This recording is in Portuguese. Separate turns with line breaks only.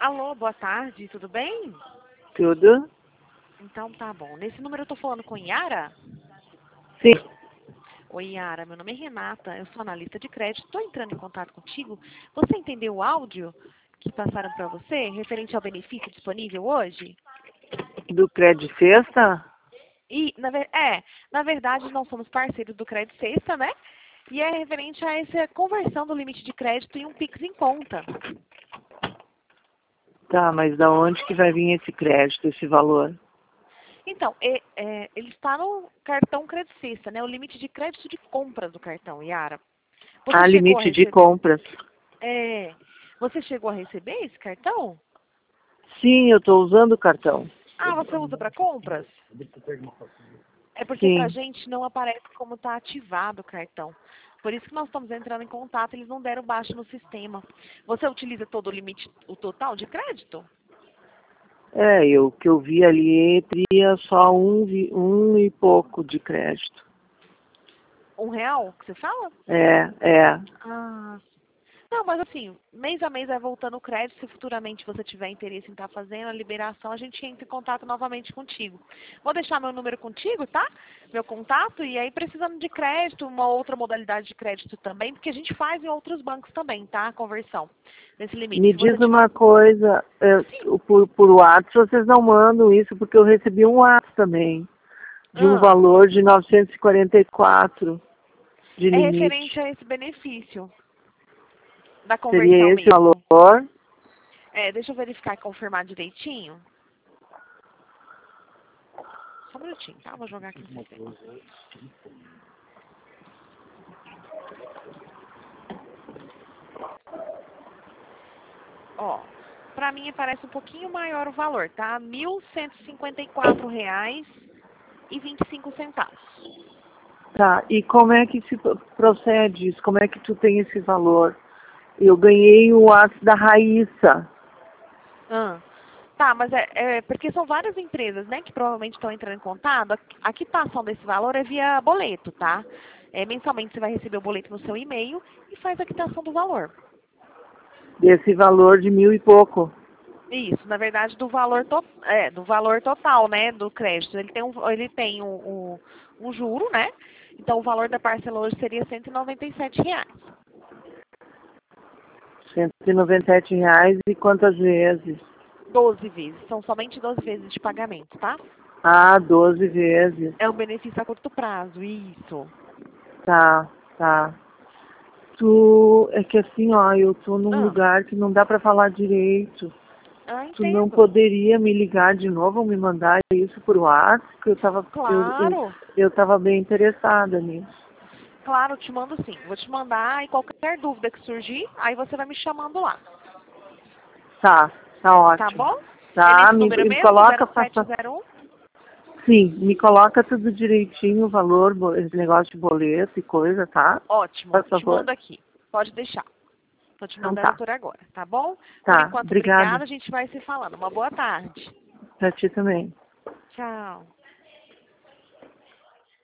Alô, boa tarde, tudo bem?
Tudo?
Então tá bom. Nesse número eu tô falando com Yara?
Sim.
Oi, Yara, meu nome é Renata, eu sou analista de crédito. Estou entrando em contato contigo. Você entendeu o áudio que passaram para você, referente ao benefício disponível hoje?
Do Crédito Sexta?
E, na verdade, nós somos parceiros do Crédito Sexta, né? E é referente a essa conversão do limite de crédito em um Pix em conta.
Tá, mas da onde que vai vir esse crédito, esse valor?
Então, ele está no cartão Crédito Sexta, né? O limite de crédito de compras do cartão, Yara. Você
Ah,
chegou a
limite de
receber?
compras.
Você chegou a receber esse cartão?
Sim, eu estou usando o cartão.
Ah, você usa para compras? É porque pra
Sim.
gente não aparece como está ativado o cartão. Por isso que nós estamos entrando em contato, eles não deram baixa no sistema. Você utiliza todo o limite, o total de crédito?
O que eu vi ali teria só um e pouco de crédito.
R$ 1 que você fala?
É.
Ah, não, mas assim, mês a mês vai voltando o crédito. Se futuramente você tiver interesse em estar fazendo a liberação, a gente entra em contato novamente contigo. Vou deixar meu número contigo, tá? Meu contato. E aí, precisando de crédito, uma outra modalidade de crédito também, porque a gente faz em outros bancos também, tá? A conversão nesse limite.
Me
Se você
diz
tiver...
uma coisa,
Sim.
por WhatsApp vocês não mandam isso, porque eu recebi um WhatsApp também, de um
Ah,
valor de 944 de
é referente
limite.
a esse benefício da conversão
Seria esse o
mesmo.
valor?
Deixa eu verificar e confirmar direitinho. Só um minutinho, tá? Vou jogar aqui no sistema. Ó, pra mim parece um pouquinho maior o valor, tá? R$ 1.154,25.
Tá, e como é que se procede isso? Como é que tu tem esse valor? Eu ganhei o WhatsApp da Raíssa.
Ah, tá, mas é porque são várias empresas, né, que provavelmente estão entrando em contato. A quitação desse valor é via boleto, tá? Mensalmente você vai receber o boleto no seu e-mail e faz a quitação do valor.
Desse valor de 1.000 e pouco.
Isso, na verdade, do valor total, né, do crédito. Ele tem um juro, né? Então, o valor da parcela hoje seria R$ 197.
R$ 197 e quantas vezes?
12 vezes. São somente 12 vezes de pagamento, tá?
Ah, 12 vezes.
É um benefício a curto prazo, isso.
Tá. É que assim, ó, eu tô num
Ah,
lugar que não dá pra falar direito. Tu não
entendo.
poderia me ligar de novo ou me mandar isso por WhatsApp? Que
Claro.
eu tava bem interessada nisso.
Claro, te mando sim. Vou te mandar e qualquer dúvida que surgir, aí você vai me chamando lá.
Tá
Tá
ótimo.
bom? É
Tá,
nesse número
me
mesmo,
coloca,
0701?
sim, me coloca tudo direitinho, o valor, esse negócio de boleto e coisa, tá?
Ótimo.
Por
Te
favor.
mando aqui. Pode deixar. Tô te
Então
mandando
tá.
por agora, tá bom? Por
Tá,
enquanto,
obrigada.
obrigada. A gente vai se falando. Uma boa tarde.
Pra ti também.
Tchau.